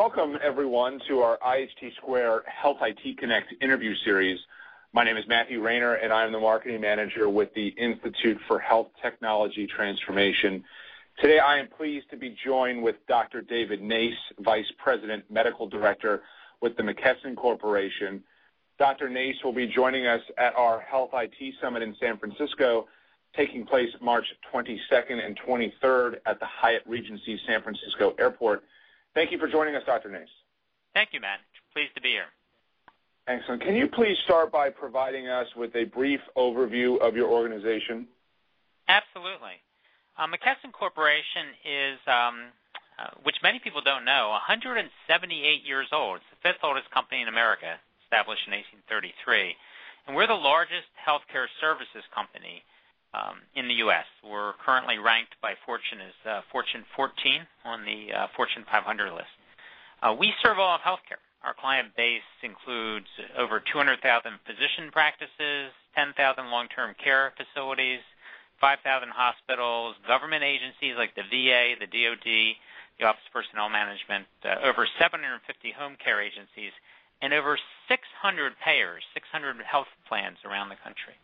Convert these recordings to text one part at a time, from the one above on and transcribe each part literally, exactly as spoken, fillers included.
Welcome, everyone, to our I H T Square Health I T Connect interview series. My name is Matthew Rayner, and I am the marketing manager with the Institute for Health Technology Transformation. Today, I am pleased to be joined with Doctor David Nace, Vice President, Medical Director with the McKesson Corporation. Doctor Nace will be joining us at our Health I T Summit in San Francisco, taking place March twenty-second and twenty-third at the Hyatt Regency San Francisco Airport. Thank you for joining us, Doctor Nace. Thank you, Matt. Pleased to be here. Excellent. Can you please start by providing us with a brief overview of your organization? Absolutely. Uh, McKesson Corporation is, um, uh, which many people don't know, one hundred seventy-eight years old. It's the fifth oldest company in America, established in eighteen thirty-three. And we're the largest healthcare services company Um, in the U S We're currently ranked by Fortune as uh, Fortune fourteen on the uh, Fortune five hundred list. Uh, we serve all of healthcare. Our client base includes over two hundred thousand physician practices, ten thousand long-term care facilities, five thousand hospitals, government agencies like the V A, the D O D, the Office of Personnel Management, uh, over seven hundred fifty home care agencies, and over six hundred payers, six hundred health plans around the country.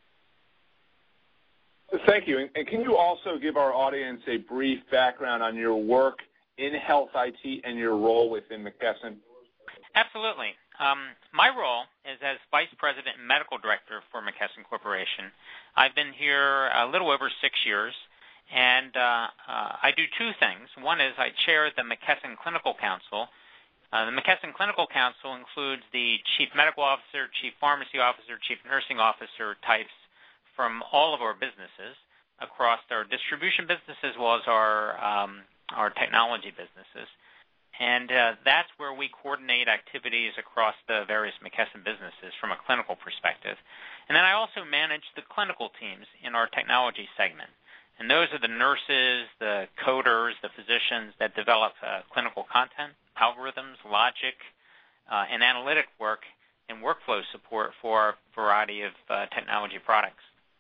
Thank you. And can you also give our audience a brief background on your work in Health I T and your role within McKesson? Absolutely. Um, my role is as Vice President and Medical Director for McKesson Corporation. I've been here a little over six years, and uh, uh, I do two things. One is I chair the McKesson Clinical Council. Uh, the McKesson Clinical Council includes the Chief Medical Officer, Chief Pharmacy Officer, Chief Nursing Officer types from all of our businesses, across our distribution business as well as our um, our technology businesses. And uh, that's where we coordinate activities across the various McKesson businesses from a clinical perspective. And then I also manage the clinical teams in our technology segment. And those are the nurses, the coders, the physicians that develop uh, clinical content, algorithms, logic, uh, and analytic work and workflow support for a variety of uh, technology products.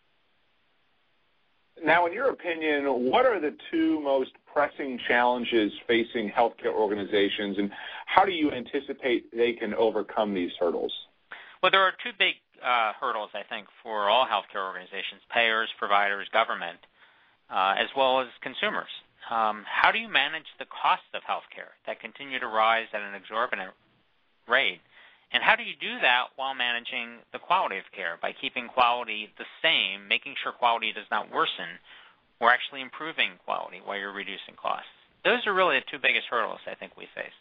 Now, in your opinion, what are the two most pressing challenges facing healthcare organizations, and how do you anticipate they can overcome these hurdles? Well, there are two big uh, hurdles, I think, for all healthcare organizations, payers, providers, government, uh, as well as consumers. Um, how do you manage the costs of healthcare that continue to rise at an exorbitant rate? And how do you do that while managing the quality of care by keeping quality the same, making sure quality does not worsen, or actually improving quality while you're reducing costs? Those are really the two biggest hurdles I think we face.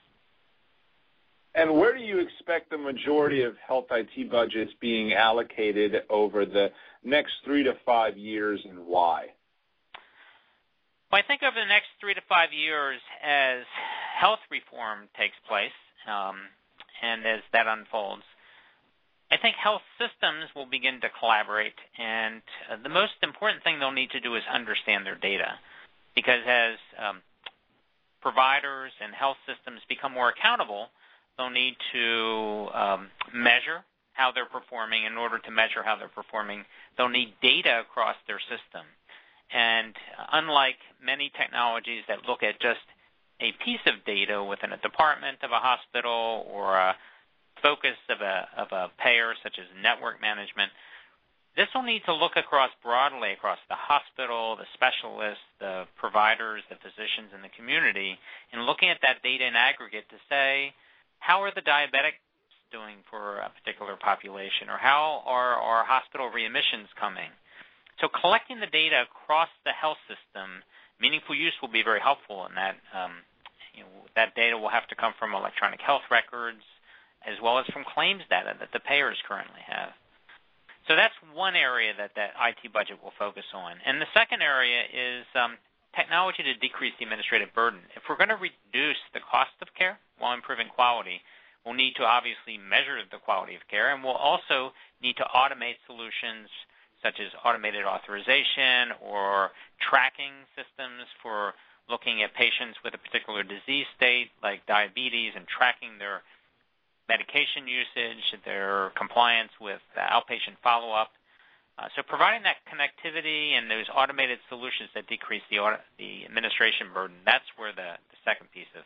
And where do you expect the majority of Health I T budgets being allocated over the next three to five years, and why? Well, I think over the next three to five years, as health reform takes place, um, and as that unfolds, I think health systems will begin to collaborate, and uh, the most important thing they'll need to do is understand their data, because as um, providers and health systems become more accountable, they'll need to um, measure how they're performing. In order to measure how they're performing, they'll need data across their system. And unlike many technologies that look at just a piece of data within a department of a hospital or a focus of a, of a payer, such as network management, this will need to look across broadly across the hospital, the specialists, the providers, the physicians in the community, and looking at that data in aggregate to say, how are the diabetics doing for a particular population, or how are our hospital readmissions coming? So collecting the data across the health system, meaningful use will be very helpful in that. Um, you know, that data will have to come from electronic health records as well as from claims data that the payers currently have. So that's one area that that I T budget will focus on. And the second area is um, technology to decrease the administrative burden. If we're going to reduce the cost of care while improving quality, we'll need to obviously measure the quality of care, and we'll also need to automate solutions such as automated authorization or tracking systems for looking at patients with a particular disease state like diabetes and tracking their medication usage, their compliance with outpatient follow-up. Uh, so providing that connectivity and those automated solutions that decrease the, the administration burden, that's where the, the second piece of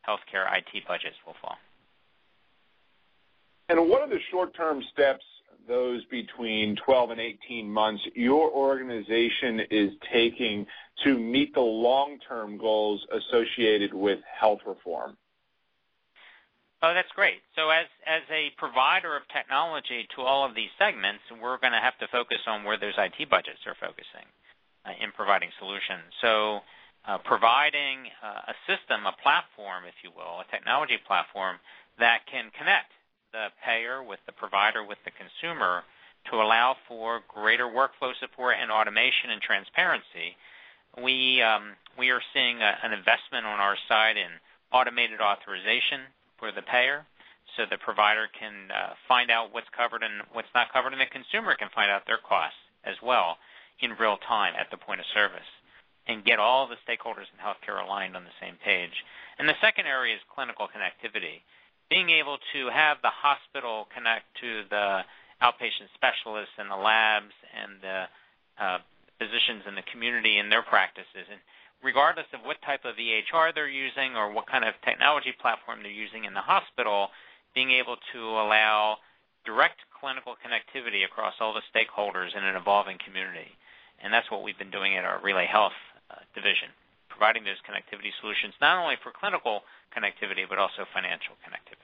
healthcare I T budgets will fall. And what are the short-term steps, those between twelve and eighteen months, your organization is taking to meet the long-term goals associated with health reform? Oh, that's great. So as, as a provider of technology to all of these segments, we're going to have to focus on where those I T budgets are focusing uh, in providing solutions. So uh, providing uh, a system, a platform, if you will, a technology platform that can connect the payer with the provider with the consumer to allow for greater workflow support and automation and transparency. We, um, we are seeing a, an investment on our side in automated authorization for the payer, so the provider can uh, find out what's covered and what's not covered, and the consumer can find out their costs as well in real time at the point of service and get all the stakeholders in healthcare aligned on the same page. And the second area is clinical connectivity, being able to have the hospital connect to the outpatient specialists and the labs and the uh, physicians in the community and their practices. And regardless of what type of E H R they're using or what kind of technology platform they're using in the hospital, being able to allow direct clinical connectivity across all the stakeholders in an evolving community. And that's what we've been doing at our Relay Health uh, division, providing those connectivity solutions not only for clinical connectivity but also financial connectivity.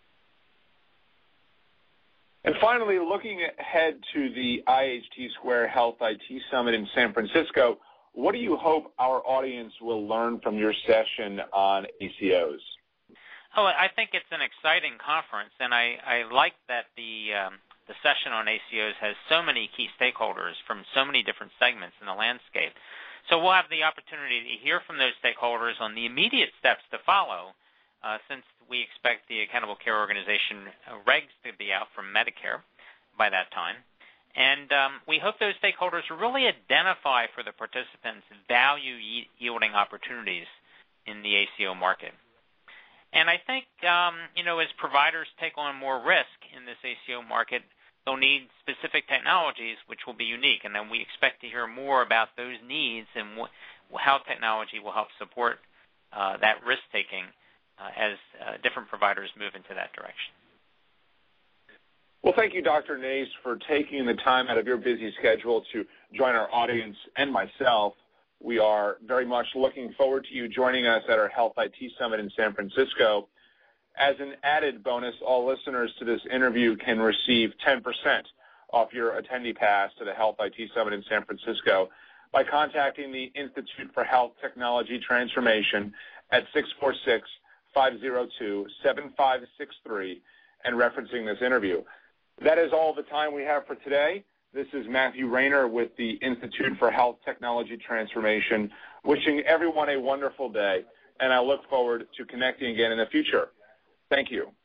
And finally, looking ahead to the I H T Square Health I T Summit in San Francisco, what do you hope our audience will learn from your session on A C Os? Oh, I think it's an exciting conference, and I, I like that the um, the session on A C Os has so many key stakeholders from so many different segments in the landscape. So we'll have the opportunity to hear from those stakeholders on the immediate steps to follow, uh, since we expect the Accountable Care Organization uh, regs to be out from Medicare by that time. And um, we hope those stakeholders really identify for the participants value-yielding opportunities in the A C O market. And I think, um, you know, as providers take on more risk in this A C O market, they'll need specific technologies which will be unique. And then we expect to hear more about those needs and wh- how technology will help support uh, that risk-taking uh, as uh, different providers move into that direction. Well, thank you, Doctor Nace, for taking the time out of your busy schedule to join our audience and myself. We are very much looking forward to you joining us at our Health I T Summit in San Francisco. As an added bonus, all listeners to this interview can receive ten percent off your attendee pass to the Health I T Summit in San Francisco by contacting the Institute for Health Technology Transformation at six four six, five zero two, seven five six three and referencing this interview. That is all the time we have for today. This is Matthew Rayner with the Institute for Health Technology Transformation, wishing everyone a wonderful day, and I look forward to connecting again in the future. Thank you.